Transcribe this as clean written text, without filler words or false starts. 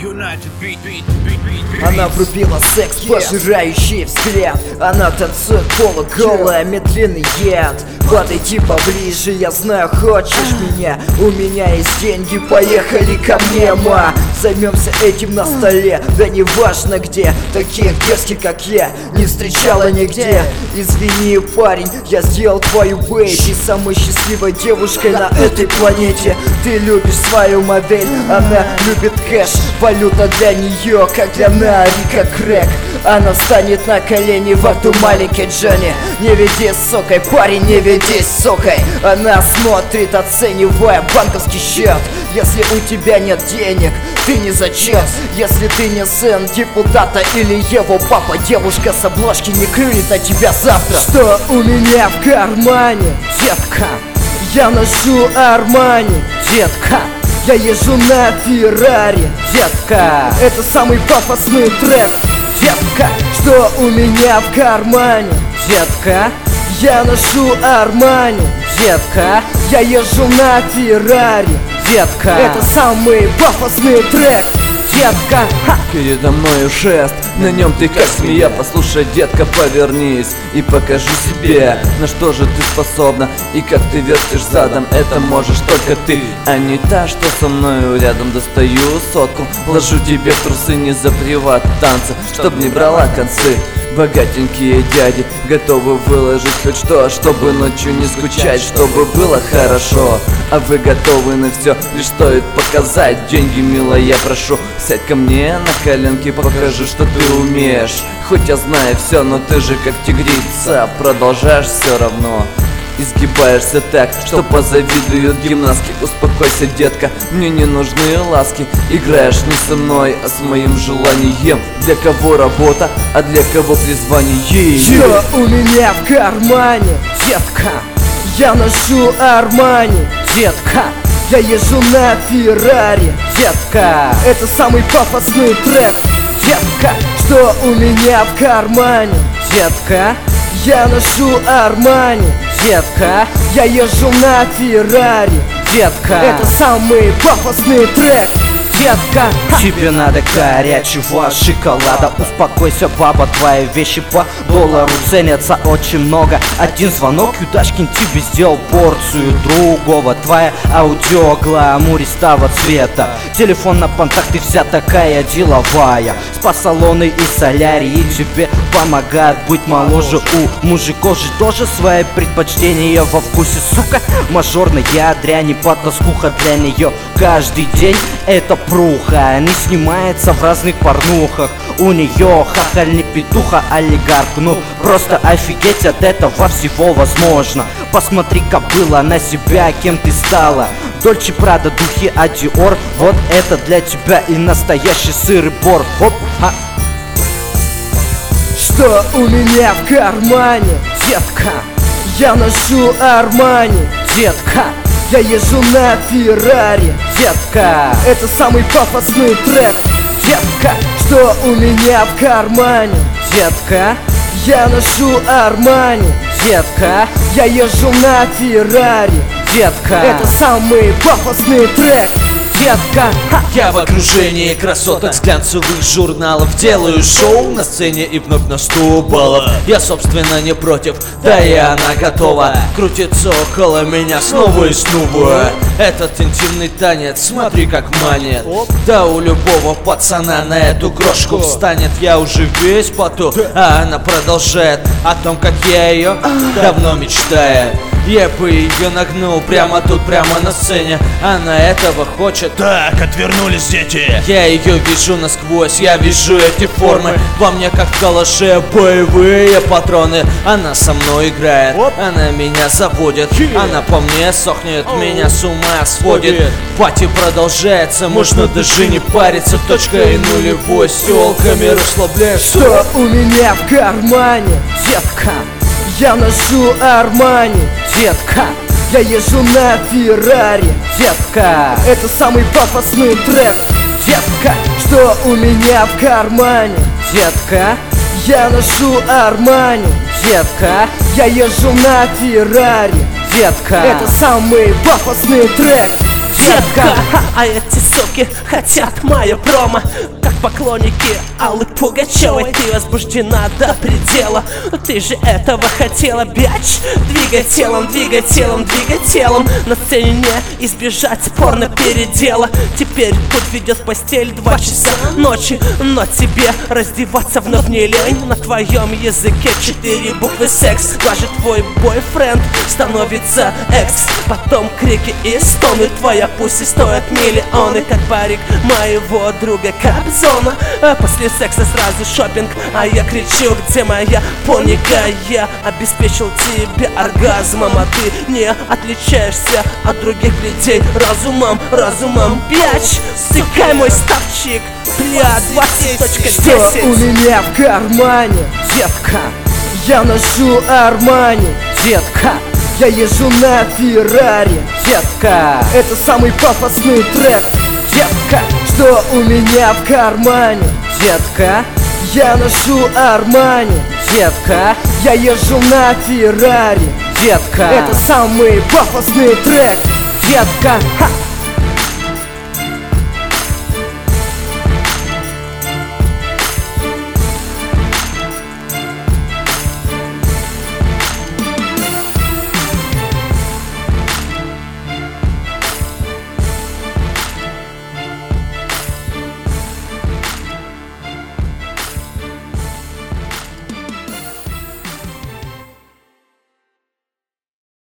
Она врубила секс, пожирающий взгляд. Она танцует полуголая, медленный яд. Подойди поближе, я знаю, хочешь меня. У меня есть деньги, поехали ко мне, ма. Займемся этим на столе, да не важно где. Таких девушек, как я, не встречала нигде. Извини, парень, я сделал твою бэйби самой счастливой девушкой на этой планете. Ты любишь свою модель, она любит кэш. Валюта для нее, как для Нарика крэк. Она встанет на колени во рту маленькой Джонни. Не веди с сокой, парень, не веди с сокой. Она смотрит, оценивая банковский счет. Если у тебя нет денег, ты не зачет. Если ты не сын депутата или его папа, девушка с обложки не клюнет на тебя завтра. Что у меня в кармане, детка? Я ношу Армани, детка. Я езжу на Феррари, детка. Это самый пафосный трек, детка. Что у меня в кармане, детка? Я ношу Армани, детка. Я езжу на Феррари, детка. Это самый пафосный трек, детка. Передо мною жест, на нем ты как змея. Послушай, детка, повернись и покажи себе, на что же ты способна и как ты вертишь задом. Это можешь только ты, а не та, что со мною рядом. Достаю сотку, ложу тебе в трусы, не за приват танца, чтоб не брала концы. Богатенькие дяди готовы выложить хоть что, чтобы ночью не скучать, чтобы было хорошо. А вы готовы на все, лишь стоит показать деньги, милая, я прошу. Сядь ко мне на коленки, покажи, что ты умеешь. Хоть я знаю все, но ты же как тигрица, продолжаешь все равно. Изгибаешься так, что позавидуют гимнастки. Успокойся, детка, мне не нужны ласки. Играешь не со мной, а с моим желанием. Для кого работа, а для кого призвание. Что у меня в кармане, детка? Я ношу Армани, детка. Я езжу на Феррари, детка. Это самый пафосный трек, детка. Что у меня в кармане, детка? Я ношу Армани, детка. Я езжу на Феррари, детка. Это самый пафосный трек, детка. Тебе надо горячего шоколада. Успокойся, баба, твои вещи по доллару ценятся очень много. Один звонок, Юдашкин тебе сделал порцию другого. Твоя аудио гламуристого цвета. Телефон на понтах, ты вся такая деловая. Спа-салоны и солярии тебе помогают быть моложе. У мужиков же тоже свои предпочтения во вкусе, сука. Мажорная дрянь и потаскуха для нее каждый день. Это пруха, не снимается в разных порнухах. У нее хахаль не петуха, олигарх. Ну просто офигеть от этого всего возможно. Посмотри, кобыла, на себя, кем ты стала. Дольче Прада, духи, а Диор. Вот это для тебя и настоящий сыр и бор. Оп, а. Что у меня в кармане, детка? Я ношу Армани, детка. Я езжу на Феррари, детка. Это самый пафосный трек, детка. Что у меня в кармане, детка? Я ношу Армани, детка. Я езжу на Феррари, детка. Это самый пафосный трек, детка. Я в окружении красоток с глянцевых журналов. Делаю шоу на сцене и вновь на 100 баллов. Я, собственно, не против, да и она готова крутиться около меня снова и снова. Этот интимный танец, смотри, как манит. Да у любого пацана на эту крошку встанет. Я уже весь поту, а она продолжает о том, как я ее давно мечтаю. Я бы ее нагнул прямо тут, прямо на сцене. Она этого хочет. Так, отвернулись дети. Я ее вижу насквозь, я вижу эти формы. Во мне как в калаше боевые патроны. Она со мной играет, она меня заводит. Она по мне сохнет, меня с ума сводит. Пати продолжается, можно даже не париться. Точка и нулевой, с тёлками расслабляешь. Что у меня в кармане, детка? Я ношу Армани, детка. Я езжу на Феррари, детка. Это самый пафосный трек, детка. Что у меня в кармане, детка? Я ношу Армани, детка. Я езжу на Феррари, детка. Это самый пафосный трек, детка. А эти суки хотят мое промо, как поклонники Аллы Пугачевой. Ты возбуждена до предела, ты же этого хотела, бяч. Двигай телом, двигай телом, двигай телом. На сцене не избежать порно-передела. Теперь тут ведет постель 2 часа ночи, но тебе раздеваться вновь не лень. На твоем языке 4 буквы секс. Даже твой бойфренд становится экс. Потом крики и стоны, твоя пусть стоит миллионы, как парик моего друга Кобзона. После секса сразу шопинг, а я кричу: где моя поника? Я обеспечил тебе оргазмом, а ты не отличаешься от других людей разумом, разумом, бяч. Стыкай мой ставчик, бля, 20.10. Что у меня в кармане? Детка, Я ношу Армани, детка, я езжу на Феррари. детка, Это самый пафосный трек. детка, Что у меня в кармане? детка, Я ношу Армани, детка, я езжу на Феррари. детка, Это самый пафосный трек. детка.